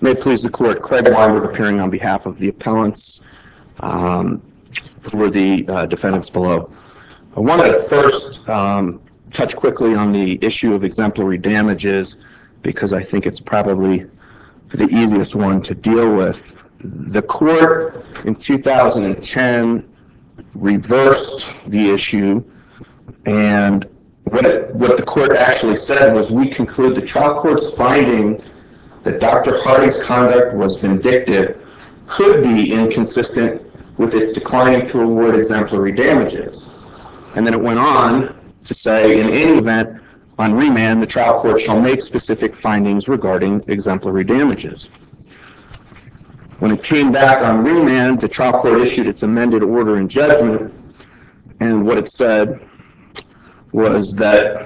May it please the court, Craig Weinberg appearing on behalf of the appellants who were the defendants below. I wanted to first touch quickly on the issue of exemplary damages because I think it's probably the easiest one to deal with. The court in 2010 reversed the issue, and what the court actually said was, we conclude the trial court's finding that Dr. Harding's conduct was vindictive could be inconsistent with its declining to award exemplary damages. And then it went on to say, in any event, on remand, the trial court shall make specific findings regarding exemplary damages. When it came back on remand, the trial court issued its amended order in judgment, and what it said was that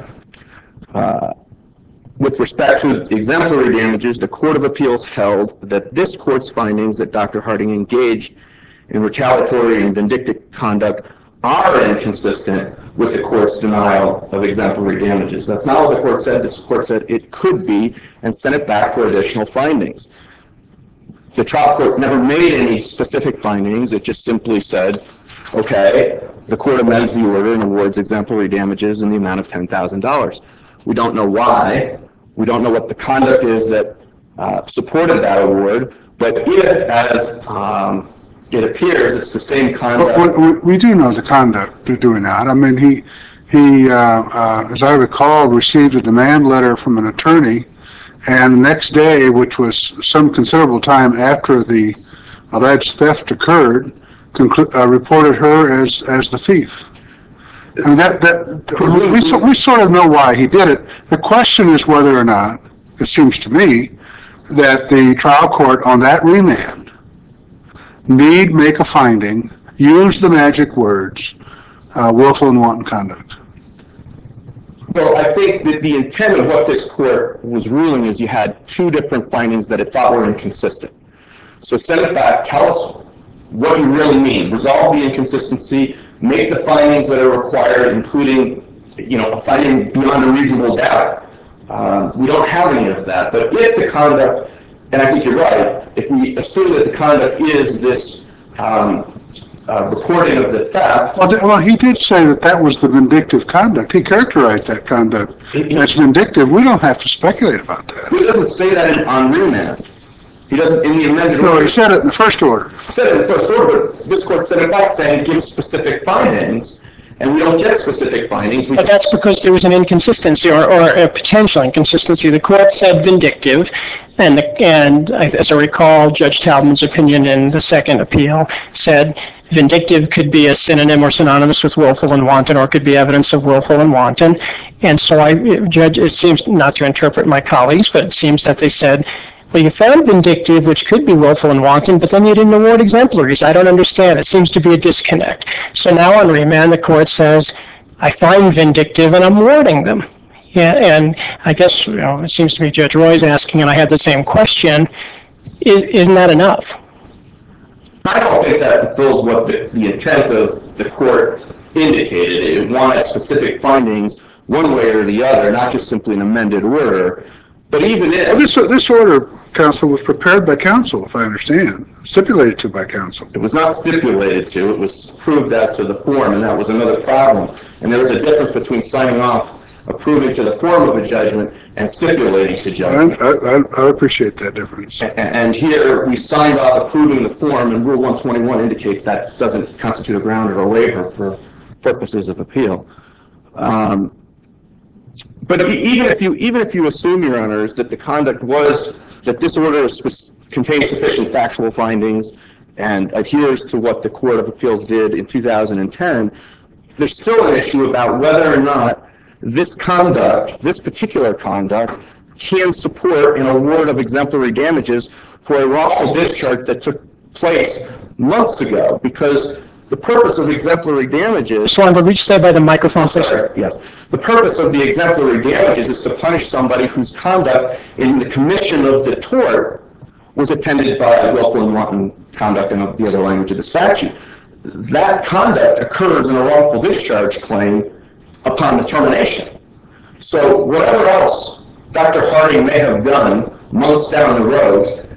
with respect to exemplary damages, the Court of Appeals held that this court's findings that Dr. Harding engaged in retaliatory and vindictive conduct are inconsistent with the court's denial of exemplary damages. That's not what the court said. This court said it could be and sent it back for additional findings. The trial court never made any specific findings. It just simply said, okay, the court amends the order and awards exemplary damages in the amount of $10,000. We don't know why. We don't know what the conduct is that supported that award, but if, as it appears, it's the same conduct. Well, we do know the conduct they're doing that. I mean, he as I recall, received a demand letter from an attorney, and the next day, which was some considerable time after the alleged theft occurred, reported her as the thief. I mean, we sort of know why he did it. The question is whether or not, it seems to me, that the trial court on that remand need make a finding, use the magic words, willful and wanton conduct. Well, I think that the intent of what this court was ruling is you had two different findings that it thought were inconsistent. So send it back, tell us what you really mean, resolve the inconsistency, make the findings that are required, including, a finding beyond a reasonable doubt. We don't have any of that, but if the conduct, and I think you're right, if we assume that the conduct is this reporting of the theft. Well, he did say that was the vindictive conduct. He characterized that conduct as vindictive. We don't have to speculate about that. He doesn't say that on remand. He doesn't in the amended order. No, he said it in the first order. He said it in the first order, but this court sent it back saying give specific findings, and we don't get specific findings. But that's because there was an inconsistency or a potential inconsistency. The court said vindictive, and as I recall, Judge Taubman's opinion in the second appeal said vindictive could be a synonym or synonymous with willful and wanton, or it could be evidence of willful and wanton. And so it seems, not to interpret my colleagues, but it seems that they said, well, you found vindictive, which could be willful and wanton, but then you didn't award exemplaries. I don't understand. It seems to be a disconnect. So now on remand, the court says, I find vindictive and I'm awarding them. Yeah, and I guess it seems to me Judge Roy's asking, and I had the same question, isn't that enough? I don't think that fulfills what the intent of the court indicated. It wanted specific findings one way or the other, not just simply an amended order. But even if... This order, counsel, was prepared by counsel, if I understand, stipulated to by counsel. It was not stipulated to. It was proved as to the form, and that was another problem. And there was a difference between signing off, approving to the form of a judgment, and stipulating to judgment. I appreciate that difference. And here, we signed off approving the form, and Rule 121 indicates that doesn't constitute a ground or a waiver for purposes of appeal. But even if you assume, Your Honors, that the conduct was, that this order contains sufficient factual findings and adheres to what the Court of Appeals did in 2010, there's still an issue about whether or not this conduct, this particular conduct, can support an award of exemplary damages for a wrongful discharge that took place months ago, because the purpose of exemplary damages... Mr. Weinberg, would you say by the microphone, please? Yes. The purpose of the exemplary damages is to punish somebody whose conduct in the commission of the tort was attended by willful and wanton conduct in the other language of the statute. That conduct occurs in a wrongful discharge claim upon the termination. So whatever else Dr. Harding may have done months down the road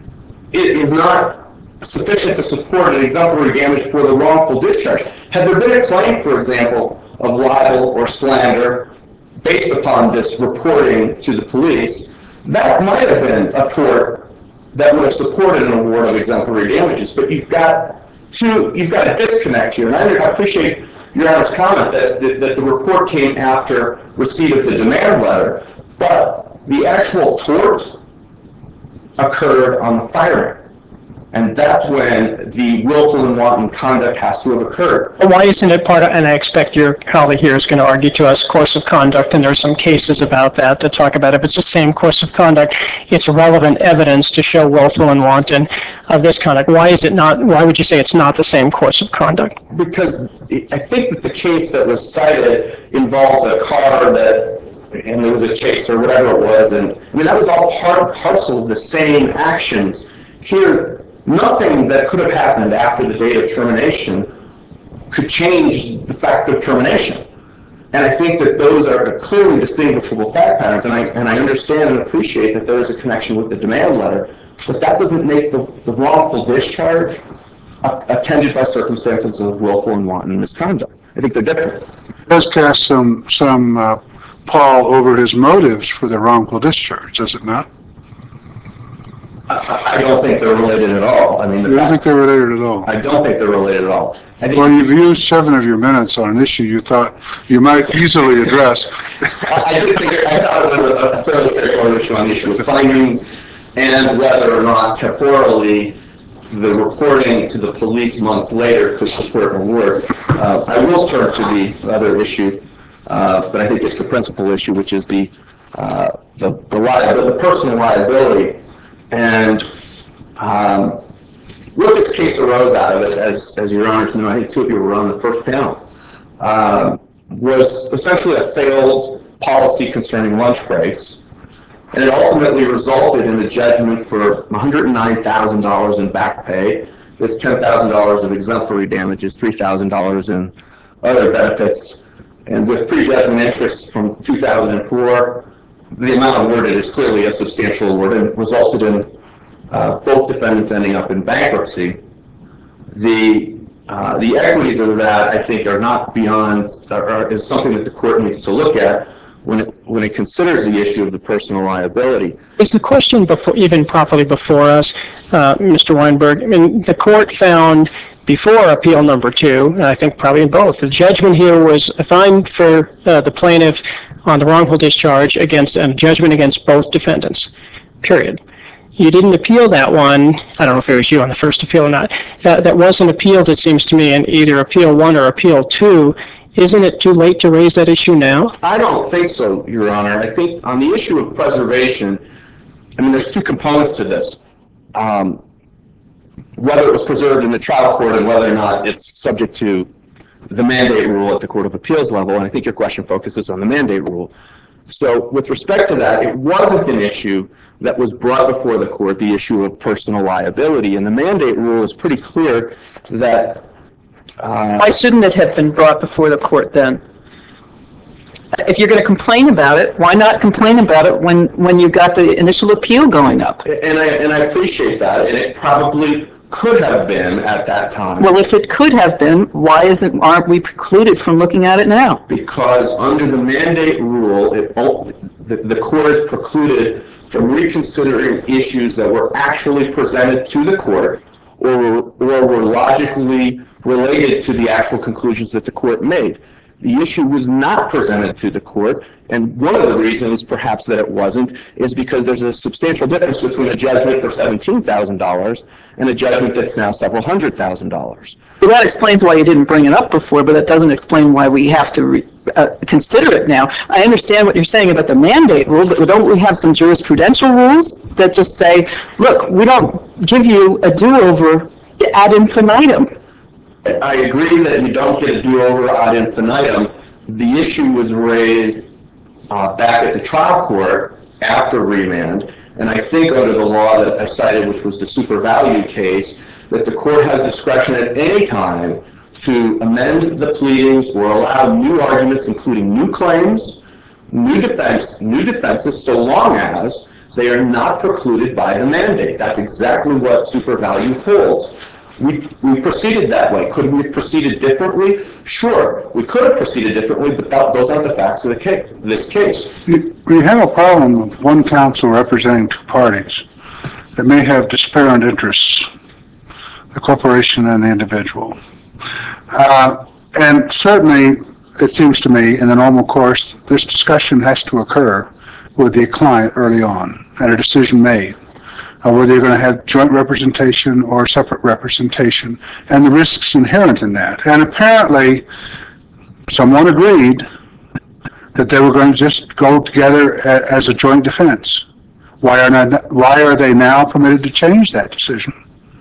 is not sufficient to support an exemplary damage for the wrongful discharge. Had there been a claim, for example, of libel or slander based upon this reporting to the police, that might have been a tort that would have supported an award of exemplary damages. But you've got a disconnect here, and I appreciate Your Honor's comment that the report came after receipt of the demand letter, but the actual tort occurred on the firing. And that's when the willful and wanton conduct has to have occurred. Why isn't it part of, and I expect your colleague here is going to argue to us, course of conduct, and there are some cases about that talk about if it's the same course of conduct, it's relevant evidence to show willful and wanton of this conduct. Why is it not, why would you say it's not the same course of conduct? Because I think that the case that was cited involved a car and there was a chase or whatever it was, and I mean, that was all part and parcel of the same actions. Here, nothing that could have happened after the date of termination could change the fact of termination. And I think that those are clearly distinguishable fact patterns, and I understand and appreciate that there is a connection with the demand letter, but that doesn't make the wrongful discharge attended by circumstances of willful and wanton misconduct. I think they're different. It does cast some pall over his motives for the wrongful discharge, does it not? I don't think they're related at all. I mean, You don't think they're related at all? I don't think they're related at all. Well, you've used 7 of your minutes on an issue you thought you might easily address. I thought it was a fairly straightforward issue on the issue of findings and whether or not temporally the reporting to the police months later could support an award. I will turn to the other issue, but I think it's the principal issue, which is the personal liability. And what this case arose out of it, as Your Honors know, I think 2 of you were on the first panel, was essentially a failed policy concerning lunch breaks. And it ultimately resulted in a judgment for $109,000 in back pay, this $10,000 of exemplary damages, $3,000 in other benefits, and with prejudgment interest from 2004, the amount awarded is clearly a substantial award and resulted in both defendants ending up in bankruptcy. The equities of that, I think, are not beyond, is something that the court needs to look at when it considers the issue of the personal liability. Is the question even properly before us, Mr. Weinberg? I mean, the court found before appeal number 2, and I think probably in both, the judgment here was a fine for the plaintiff on the wrongful discharge against a judgment against both defendants, period. You didn't appeal that one. I don't know if it was you on the first appeal or not. That wasn't appealed, it seems to me, in either appeal 1 or appeal 2. Isn't it too late to raise that issue now? I don't think so, Your Honor. I think on the issue of preservation, I mean, there's 2 components to this. Whether it was preserved in the trial court and whether or not it's subject to the mandate rule at the Court of Appeals level, and I think your question focuses on the mandate rule. So with respect to that, it wasn't an issue that was brought before the court, the issue of personal liability, and the mandate rule is pretty clear that... Why shouldn't it have been brought before the court then? If you're going to complain about it, why not complain about it when you got the initial appeal going up? And I appreciate that, and it probably could have been at that time. Well, if it could have been, why aren't we precluded from looking at it now? Because under the mandate rule, the court is precluded from reconsidering issues that were actually presented to the court or were logically related to the actual conclusions that the court made. The issue was not presented to the court, and one of the reasons, perhaps, that it wasn't is because there's a substantial difference between a judgment for $17,000 and a judgment that's now several $100,000. Well, that explains why you didn't bring it up before, but that doesn't explain why we have to consider it now. I understand what you're saying about the mandate rule, but don't we have some jurisprudential rules that just say, look, we don't give you a do-over ad infinitum? I agree that you don't get a do-over ad infinitum. The issue was raised back at the trial court after remand, and I think under the law that I cited, which was the SuperValue case, that the court has discretion at any time to amend the pleadings or allow new arguments, including new claims, new defenses, so long as They are not precluded by the mandate. That's exactly what SuperValue holds. We proceeded that way. Could we have proceeded differently? Sure, we could have proceeded differently, but those aren't the facts of this case. We have a problem with one counsel representing two parties that may have disparate interests, the corporation and the individual. And certainly, it seems to me, in the normal course, this discussion has to occur with the client early on and a decision made, whether you're going to have joint representation or separate representation, and the risks inherent in that. And apparently, someone agreed that they were going to just go together as a joint defense. Why are they now permitted to change that decision?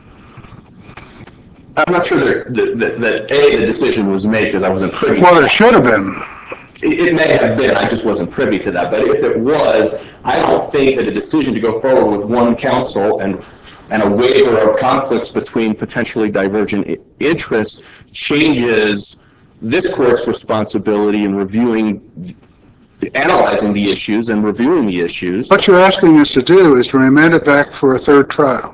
I'm not sure that the decision was made because I wasn't privy. Well, it should have been. It may have been, I just wasn't privy to that. But if it was, I don't think that a decision to go forward with one counsel and a waiver of conflicts between potentially divergent interests changes this court's responsibility in analyzing the issues and reviewing the issues. What you're asking us to do is to remand it back for a third trial.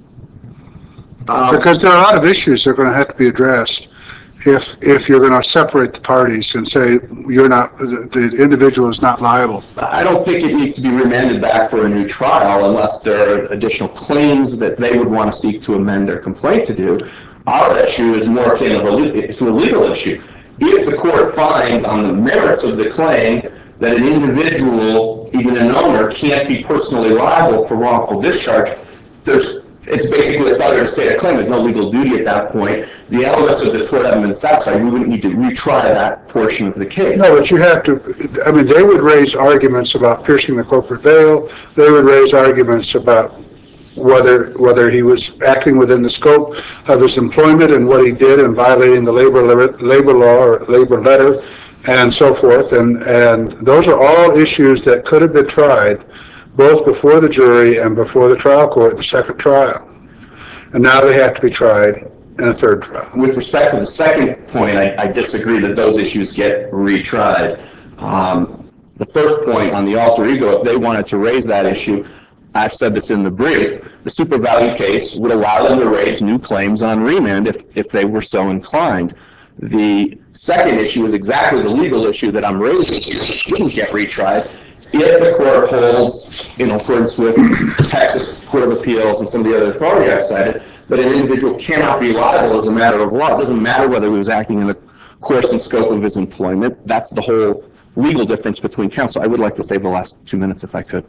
Because there are a lot of issues that are going to have to be addressed if you're going to separate the parties and say the individual is not liable. I don't think it needs to be remanded back for a new trial unless there are additional claims that they would want to seek to amend their complaint to do. Our issue is more akin to a legal issue. If the court finds on the merits of the claim that an individual, even an owner, can't be personally liable for wrongful discharge, it's basically a failure to state a claim. There's no legal duty at that point. The elements of the tort haven't been satisfied. We wouldn't need to retry that portion of the case. No, but you have to, they would raise arguments about piercing the corporate veil. They would raise arguments about whether he was acting within the scope of his employment and what he did in violating the labor law or labor letter and so forth. And those are all issues that could have been tried both before the jury and before the trial court, the second trial. And now they have to be tried in a third trial. With respect to the second point, I disagree that those issues get retried. The first point on the alter ego, if they wanted to raise that issue, I've said this in the brief, the SuperValue case would allow them to raise new claims on remand if they were so inclined. The second issue is exactly the legal issue that I'm raising here. It wouldn't get retried if the court holds, in accordance with the Texas Court of Appeals and some of the other authority I've cited, that an individual cannot be liable as a matter of law. It doesn't matter whether he was acting in the course and scope of his employment. That's the whole legal difference between counsel. I would like to save the last 2 minutes if I could.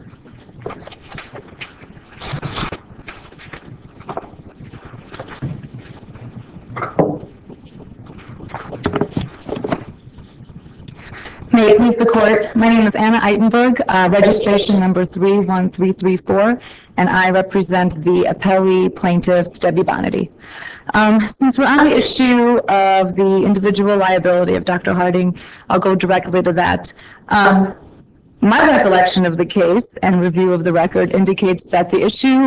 May it please the court, my name is Anna Eitenberg, registration number 31334, and I represent the appellee plaintiff, Debbie Bonity. Since we're on the issue of the individual liability of Dr. Harding, I'll go directly to that. My recollection of the case and review of the record indicates that the issue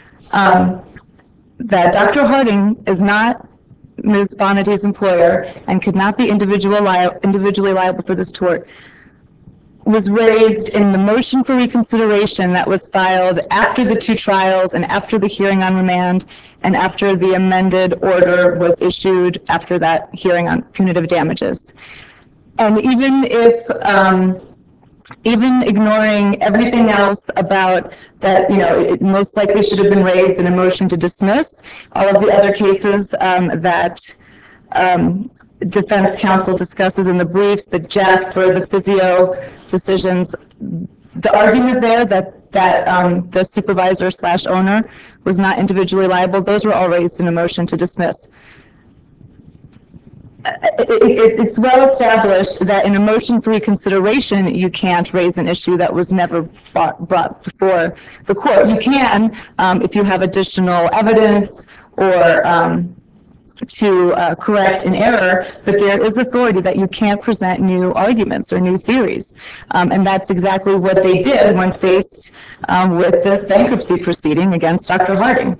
that Dr. Harding is not Ms. Bonity's employer and could not be individually liable for this tort was raised in the motion for reconsideration that was filed after the two trials and after the hearing on remand and after the amended order was issued after that hearing on punitive damages. And even ignoring everything else about that, it most likely should have been raised in a motion to dismiss. All of the other cases that defense counsel discusses in the briefs, the Jasper, the physio decisions, the argument there that the supervisor / owner was not individually liable, those were all raised in a motion to dismiss. It's well established that in a motion for reconsideration, you can't raise an issue that was never brought before the court. You can if you have additional evidence or to correct an error, but there is authority that you can't present new arguments or new theories. And that's exactly what they did when faced with this bankruptcy proceeding against Dr. Harding.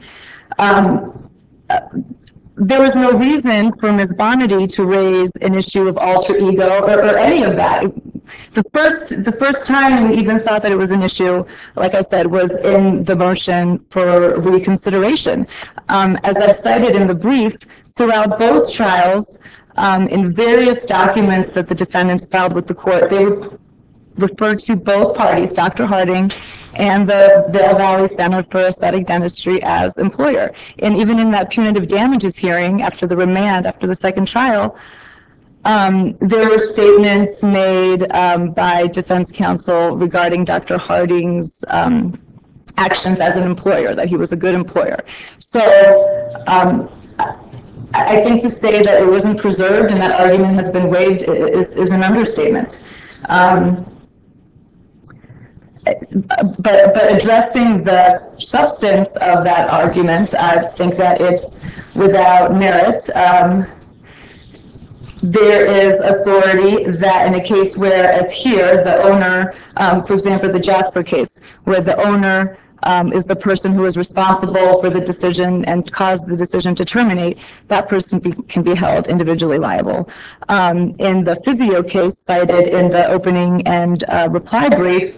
There was no reason for Ms. Bonity to raise an issue of alter ego or any of that. The first time we even thought that it was an issue, like I said, was in the motion for reconsideration. As I've cited in the brief, throughout both trials, in various documents that the defendants filed with the court, they would refer to both parties, Dr. Harding and the Vail Valley Center for Aesthetic Dentistry, as employer. And even in that punitive damages hearing after the remand, after the second trial, there were statements made by defense counsel regarding Dr. Harding's actions as an employer, that he was a good employer. So I think to say that it wasn't preserved and that argument has been waived is an understatement. But addressing the substance of that argument, I think that it's without merit. There is authority that in a case where, as here, the owner, for example, the Jasper case, where the owner is the person who is responsible for the decision and caused the decision to terminate, that person can be held individually liable. In the Physio case cited in the opening and reply brief,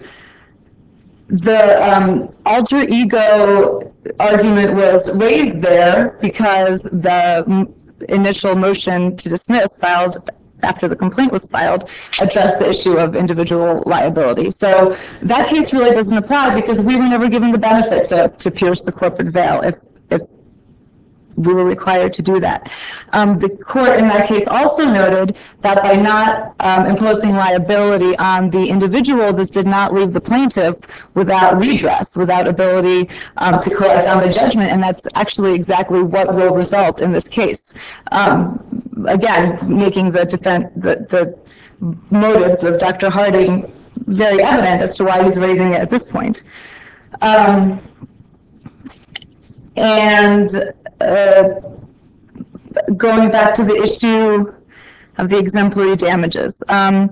the alter ego argument was raised there because the initial motion to dismiss filed after the complaint was filed addressed the issue of individual liability. So that case really doesn't apply because we were never given the benefit to pierce the corporate veil if we were required to do that. The court in that case also noted that by not imposing liability on the individual, this did not leave the plaintiff without redress, without ability to collect on the judgment, and that's actually exactly what will result in this case. Again, making the motives of Dr. Harding very evident as to why he's raising it at this point. Going back to the issue of the exemplary damages,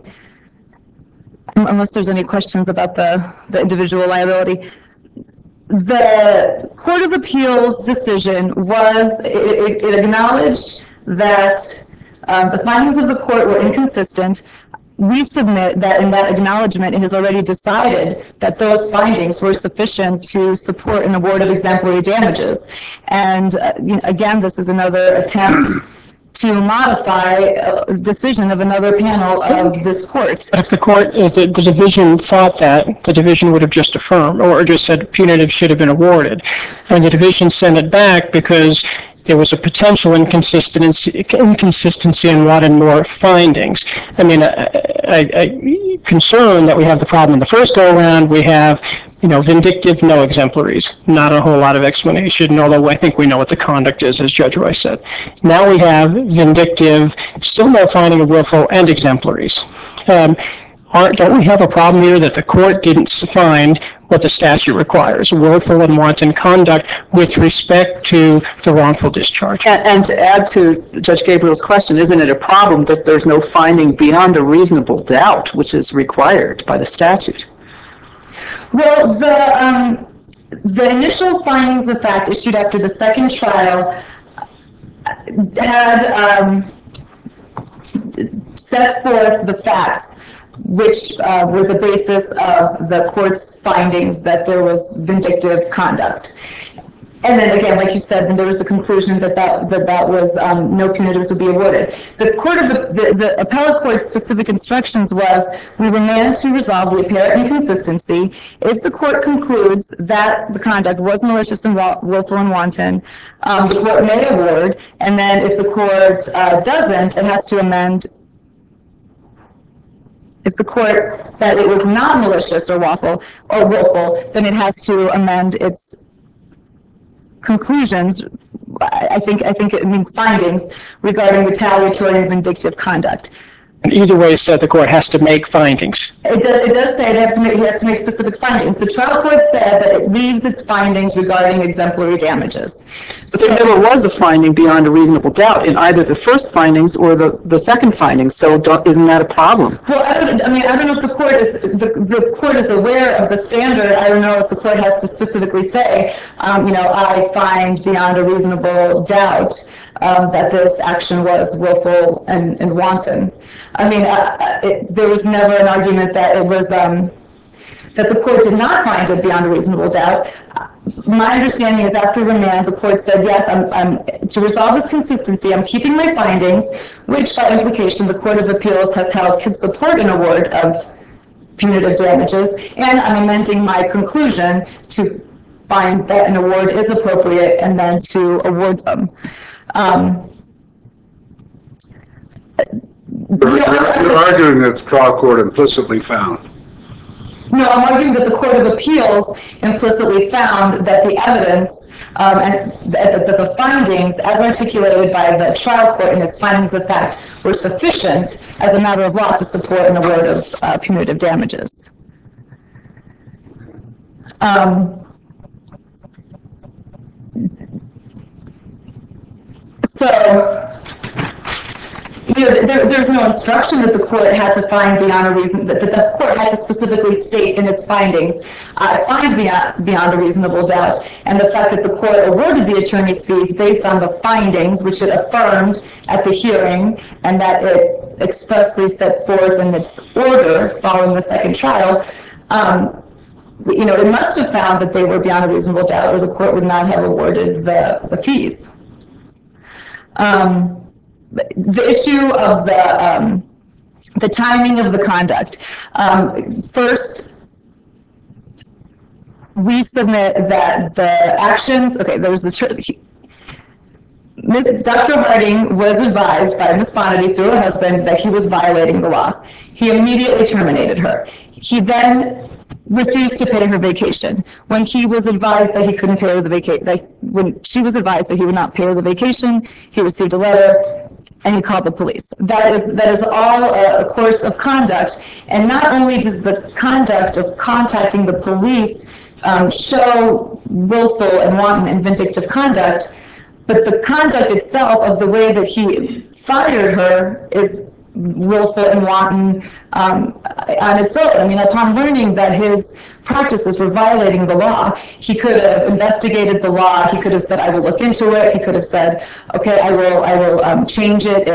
unless there's any questions about the individual liability, the Court of Appeals decision was, it acknowledged that the findings of the court were inconsistent. We submit that in that acknowledgement, it has already decided that those findings were sufficient to support an award of exemplary damages. And again, this is another attempt to modify a decision of another panel of this court. If the division thought that, the division would have just affirmed or just said punitive should have been awarded. And the division sent it back because there was a potential inconsistency and wanted more findings. I mean, I concerned that we have the problem in the first go-around. We have, vindictive, no exemplaries, not a whole lot of explanation, although I think we know what the conduct is, as Judge Royce said. Now we have vindictive, still no finding of willful, and exemplaries. Don't we have a problem here that the court didn't find what the statute requires, willful and wanton conduct with respect to the wrongful discharge? And to add to Judge Gabriel's question, isn't it a problem that there's no finding beyond a reasonable doubt, which is required by the statute? Well, the initial findings of fact issued after the second trial had set forth the facts which were the basis of the court's findings that there was vindictive conduct. And then again, like you said, then there was the conclusion that was no punitives would be awarded. The appellate court's specific instructions was, we remand to resolve the apparent inconsistency. If the court concludes that the conduct was malicious and willful and wanton, the court may award, and then if the court doesn't, it has to amend. If the court that it was not malicious or willful, then it has to amend its conclusions. I think it means findings regarding retaliatory and vindictive conduct. And either way said the court has to make findings. It does say it has to make specific findings. The trial court said that it leaves its findings regarding exemplary damages. But there never was a finding beyond a reasonable doubt in either the first findings or the second findings. So isn't that a problem? Well, I don't know if the court is aware of the standard. I don't know if the court has to specifically say, I find beyond a reasonable doubt that this action was willful and wanton. I mean, there was never an argument that it was, that the court did not find it beyond a reasonable doubt. My understanding is after remand, the court said, yes, I'm to resolve this consistency, I'm keeping my findings, which by implication the Court of Appeals has held could support an award of punitive damages, and I'm amending my conclusion to find that an award is appropriate and then to award them. You're arguing that the trial court implicitly found. No, I'm arguing that the Court of Appeals implicitly found that the evidence and that the findings, as articulated by the trial court in its findings of fact, were sufficient as a matter of law to support an award of punitive damages. There's no instruction that the court had to find beyond a reason, that the court had to specifically state in its findings, find beyond a reasonable doubt, and the fact that the court awarded the attorney's fees based on the findings, which it affirmed at the hearing, and that it expressly set forth in its order following the second trial, it must have found that they were beyond a reasonable doubt, or the court would not have awarded the fees. The issue of the timing of the conduct. First, we submit that the actions, okay, there was the, Dr. Harding was advised by Ms. Bonity through her husband that he was violating the law. He immediately terminated her. He then refused to pay her vacation. When he was advised that he couldn't pay her the vacation, when she was advised that he would not pay her the vacation, he received a letter and he called the police. That is all a course of conduct. And not only does the conduct of contacting the police show willful and wanton and vindictive conduct, but the conduct itself of the way that he fired her is willful and wanton on its own. I mean, upon learning that his practices were violating the law, he could have investigated the law. He could have said, I will look into it. He could have said, okay, I will change it.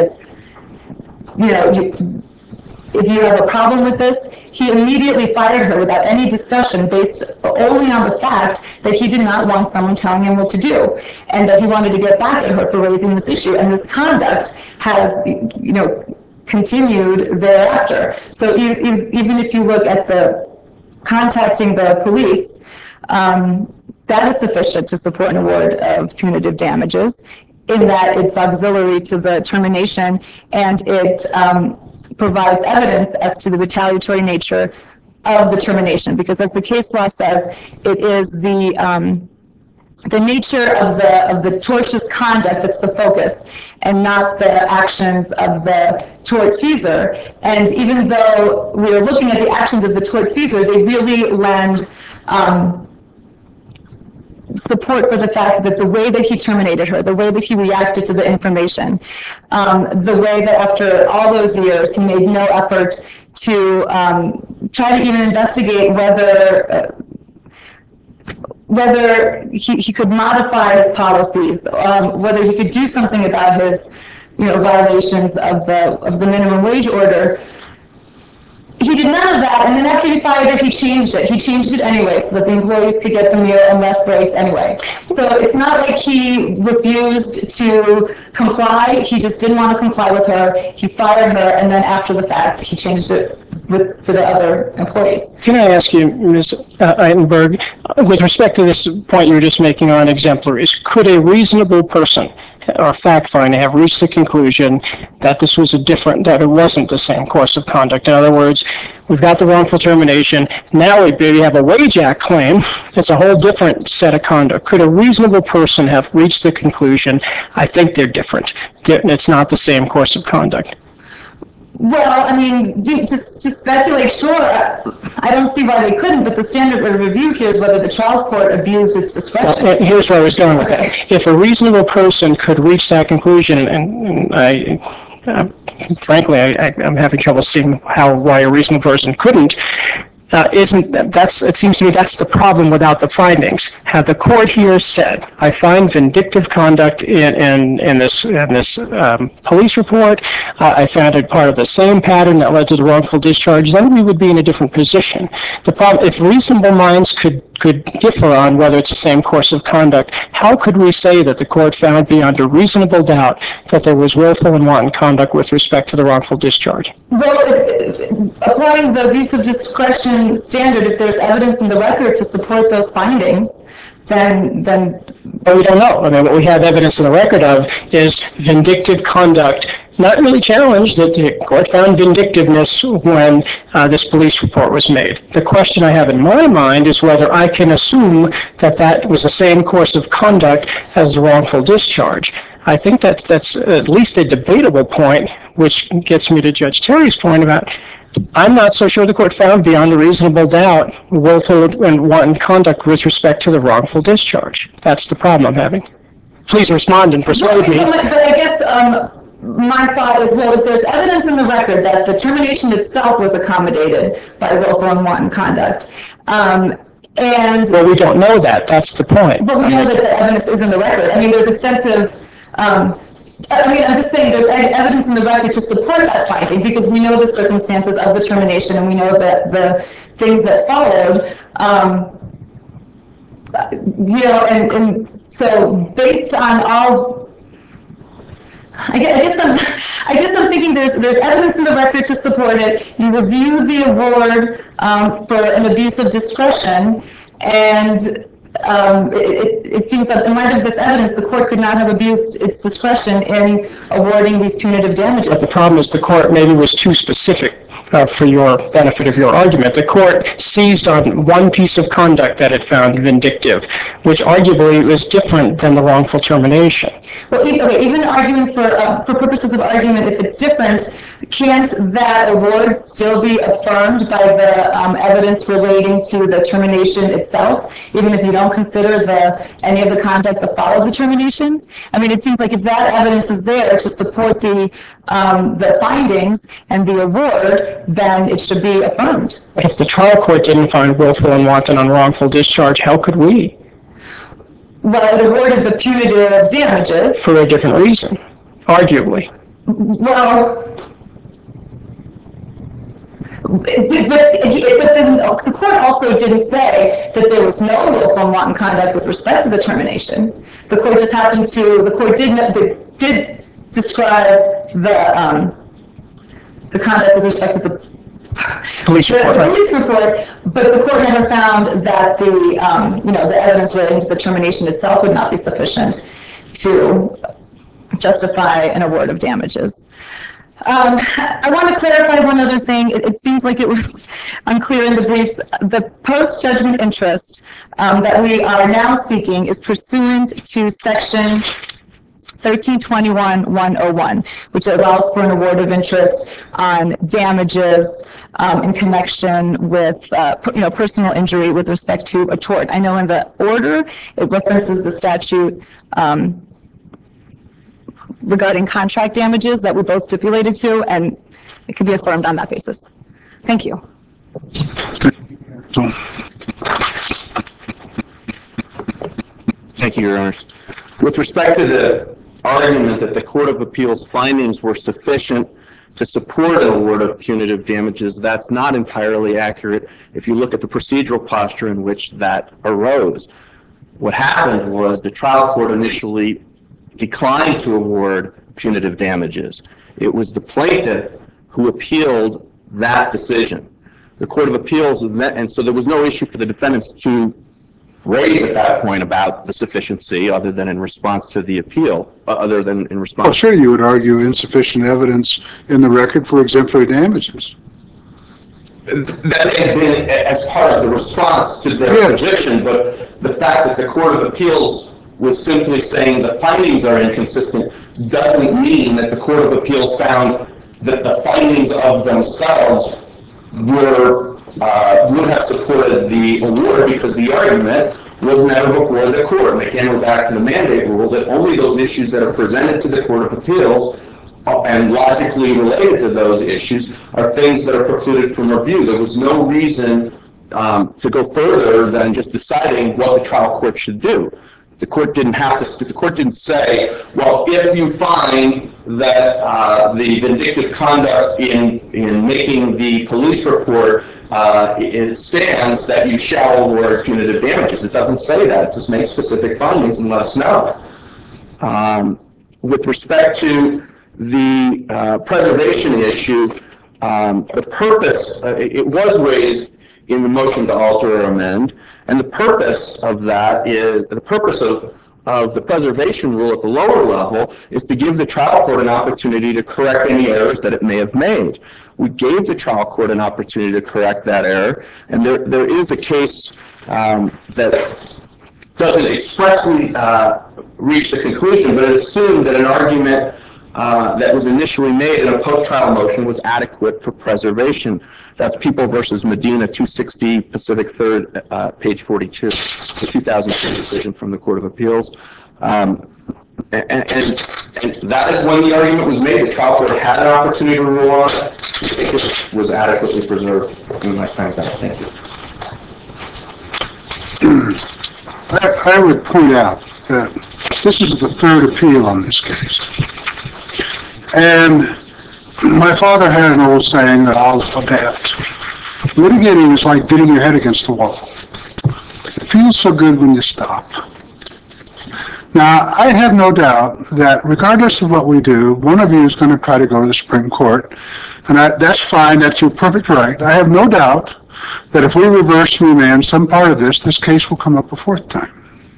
If you have a problem with this, he immediately fired her without any discussion based only on the fact that he did not want someone telling him what to do and that he wanted to get back at her for raising this issue. And this conduct has, continued thereafter. So even if you look at the contacting the police, that is sufficient to support an award of punitive damages in that it's auxiliary to the termination and it provides evidence as to the retaliatory nature of the termination, because as the case law says, it is the nature of the tortious conduct that's the focus and not the actions of the tortfeasor. And even though we are looking at the actions of the tortfeasor, they really lend support for the fact that the way that he terminated her, the way that he reacted to the information, the way that after all those years he made no effort to try to even investigate whether he could modify his policies, whether he could do something about his violations of the minimum wage order. He did none of that, and then after he fired her, he changed it. He changed it anyway so that the employees could get the meal and less breaks anyway. So it's not like he refused to comply. He just didn't want to comply with her. He fired her, and then after the fact, he changed it for the other employees. Can I ask you, Ms. Eitenberg, with respect to this point you were just making on exemplaries, could a reasonable person or fact finder have reached the conclusion that this was that it wasn't the same course of conduct? In other words, we've got the wrongful termination. Now we have a Wage Act claim. It's a whole different set of conduct. Could a reasonable person have reached the conclusion, I think they're different. It's not the same course of conduct? Well, I mean, to speculate, sure. I don't see why they couldn't, but the standard of review here is whether the trial court abused its discretion. Well, here's where I was going with Okay. that. If a reasonable person could reach that conclusion, and frankly, I'm having trouble seeing why a reasonable person couldn't, it seems to me that's the problem without the findings. Had the court here said, I find vindictive conduct in this police report, I found it part of the same pattern that led to the wrongful discharge, then we would be in a different position. The problem, if reasonable minds could differ on whether it's the same course of conduct, how could we say that the court found beyond a reasonable doubt that there was willful and wanton conduct with respect to the wrongful discharge? Well, applying the abuse of discretion standard, if there's evidence in the record to support those findings, then. But we don't know. I mean, what we have evidence in the record of is vindictive conduct, not really challenged. The court found vindictiveness when this police report was made. The question I have in my mind is whether I can assume that that was the same course of conduct as the wrongful discharge. I think that's at least a debatable point, which gets me to Judge Terry's point about I'm not so sure the court found beyond a reasonable doubt willful and wanton conduct with respect to the wrongful discharge. That's the problem I'm having. Please respond and persuade me. But I guess my thought is, well, if there's evidence in the record that the termination itself was accommodated by willful and wanton conduct, and well, we don't know that. That's the point. but we know that the evidence is in the record. I mean, there's extensive. I'm just saying there's evidence in the record to support that finding because we know the circumstances of the termination and we know that the things that followed. And so based on all, I guess I'm thinking there's evidence in the record to support it. You review the award for an abuse of discretion, and it seems that in light of this evidence, the court could not have abused its discretion in awarding these punitive damages. But the problem is the court maybe was too specific for your benefit of your argument. The court seized on one piece of conduct that it found vindictive, which arguably was different than the wrongful termination. Well, even arguing for purposes of argument, if it's different, can't that award still be affirmed by the evidence relating to the termination itself, even if you don't consider any of the conduct that followed the termination? I mean, it seems like if that evidence is there to support the findings and the award, then it should be affirmed. If the trial court didn't find willful and wanton on wrongful discharge, how could we? Well, it awarded the punitive damages. For a different reason, arguably. Well, but then the court also didn't say that there was no willful and wanton conduct with respect to the termination. The court just happened to, the court did describe the conduct with respect to the Police report. Police report, but the court never found that the evidence relating to the termination itself would not be sufficient to justify an award of damages. I want to clarify one other thing. It seems like it was unclear in the briefs. The post-judgment interest that we are now seeking is pursuant to Section 1321-101, which allows for an award of interest on damages in connection with personal injury with respect to a tort. I know in the order it references the statute regarding contract damages that we both stipulated to, and it can be affirmed on that basis. Thank you. Thank you, Your Honors. With respect to the argument that the Court of Appeals findings were sufficient to support an award of punitive damages, that's not entirely accurate if you look at the procedural posture in which that arose. What happened was the trial court initially declined to award punitive damages. It was the plaintiff who appealed that decision. The Court of Appeals, and so there was no issue for the defendants to raise at that point about the sufficiency other than in response to the appeal, other than in response. Well, sure, you would argue insufficient evidence in the record for exemplary damages. That had been as part of the response to their position, but the fact that the Court of Appeals was simply saying the findings are inconsistent doesn't mean that the Court of Appeals found that the findings of themselves would have supported the award, because the argument was never before the court. And again, we're back to the mandate rule that only those issues that are presented to the Court of Appeals and logically related to those issues are things that are precluded from review. There was no reason to go further than just deciding what the trial court should do. The court didn't the court didn't say, well, if you find that the vindictive conduct in making the police report it stands, that you shall award punitive damages. It doesn't say that. It just makes specific findings and let us know. With respect to the preservation issue, the purpose, it was raised in the motion to alter or amend, and the purpose of that is, the purpose of the preservation rule at the lower level is to give the trial court an opportunity to correct any errors that it may have made. We gave the trial court an opportunity to correct that error, and there is a case that doesn't expressly reach the conclusion, but it assumed that an argument that was initially made in a post-trial motion was adequate for preservation. That's People versus Medina, 260 Pacific 3rd, page 42, the 2002 decision from the Court of Appeals. And that is when the argument was made. The trial court had an opportunity to rule on it. I think it was adequately preserved in my time's out. Thank you. I would point out that this is the third appeal on this case. And my father had an old saying that I'll adapt. Litigating is like beating your head against the wall. It feels so good when you stop. Now, I have no doubt that regardless of what we do, one of you is going to try to go to the Supreme Court. And that's fine. That's your perfect right. I have no doubt that if we reverse and remand some part of this case will come up a fourth time.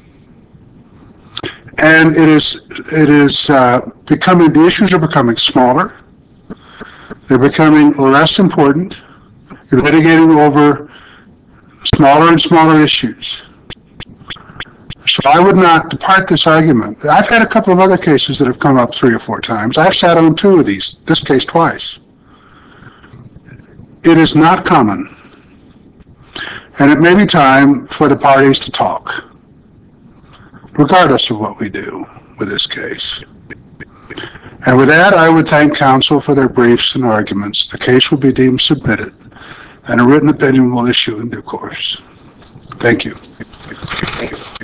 And it is becoming, the issues are becoming smaller. They're becoming less important. You're litigating over smaller and smaller issues. So I would not depart this argument. I've had a couple of other cases that have come up 3 or 4 times. I've sat on 2 of these, this case twice. It is not common. And it may be time for the parties to talk, regardless of what we do with this case. And with that, I would thank counsel for their briefs and arguments. The case will be deemed submitted, and a written opinion will issue in due course. Thank you.